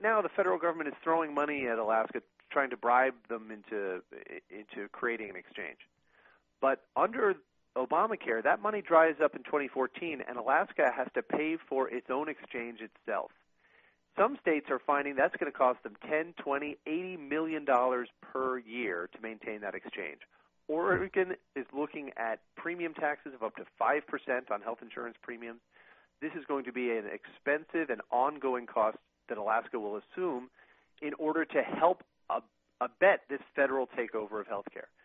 now the federal government is throwing money at Alaska, trying to bribe them into creating an exchange. But under Obamacare, that money dries up in 2014, and Alaska has to pay for its own exchange itself. Some states are finding that's going to cost them $10, $20, $80 million per year to maintain that exchange. Oregon is looking at premium taxes of up to 5% on health insurance premiums. This is going to be an expensive and ongoing cost that Alaska will assume in order to help abet this federal takeover of healthcare.